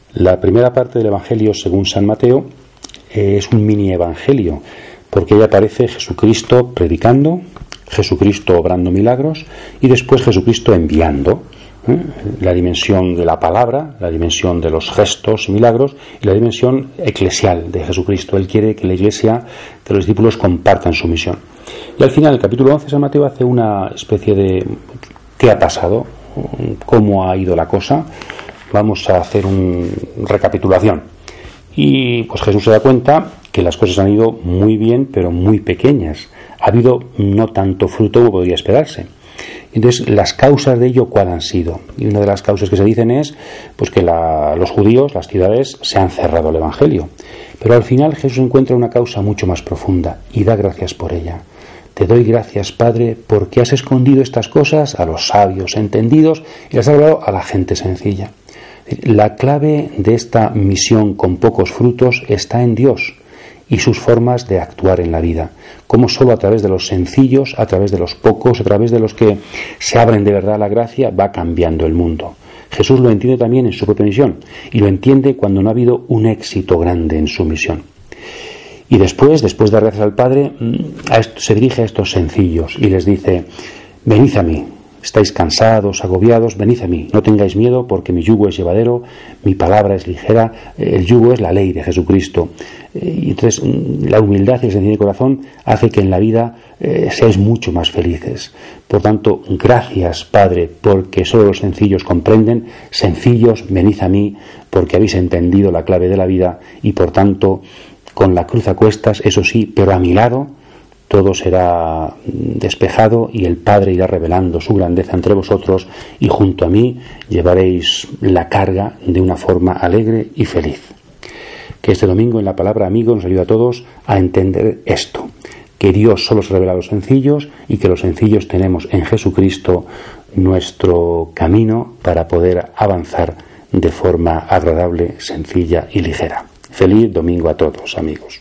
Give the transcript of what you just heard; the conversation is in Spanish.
La primera parte del Evangelio según San Mateo es un mini evangelio, porque ahí aparece Jesucristo predicando, Jesucristo obrando milagros y después Jesucristo enviando. La dimensión de la palabra, la dimensión de los gestos y milagros y la dimensión eclesial de Jesucristo. Él quiere que la Iglesia, que los discípulos compartan su misión. Y al final, el capítulo 11, San Mateo hace una especie de ¿qué ha pasado? ¿Cómo ha ido la cosa? Vamos a hacer una recapitulación. Y pues Jesús se da cuenta que las cosas han ido muy bien, pero muy pequeñas. Ha habido no tanto fruto como podría esperarse. Entonces, las causas de ello, ¿cuál han sido? Y una de las causas que se dicen es pues que los judíos, las ciudades, se han cerrado al Evangelio. Pero al final Jesús encuentra una causa mucho más profunda y da gracias por ella. Te doy gracias, Padre, porque has escondido estas cosas a los sabios, entendidos, y las has dado a la gente sencilla. La clave de esta misión con pocos frutos está en Dios y sus formas de actuar en la vida, como solo a través de los sencillos, a través de los pocos, a través de los que se abren de verdad a la gracia, va cambiando el mundo. Jesús lo entiende también en su propia misión, y lo entiende cuando no ha habido un éxito grande en su misión. Y después de dar gracias al Padre, se dirige a estos sencillos y les dice: venid a mí. Estáis cansados, agobiados, venid a mí, no tengáis miedo porque mi yugo es llevadero, mi palabra es ligera, el yugo es la ley de Jesucristo. Y entonces la humildad y el sencillez de corazón hace que en la vida seáis mucho más felices. Por tanto, gracias, Padre, porque solo los sencillos comprenden. Sencillos, venid a mí porque habéis entendido la clave de la vida y por tanto, con la cruz a cuestas, eso sí, pero a mi lado, todo será despejado y el Padre irá revelando su grandeza entre vosotros y junto a mí llevaréis la carga de una forma alegre y feliz. Que este domingo en la palabra amigo nos ayude a todos a entender esto, que Dios solo se revela a los sencillos y que los sencillos tenemos en Jesucristo nuestro camino para poder avanzar de forma agradable, sencilla y ligera. Feliz domingo a todos, amigos.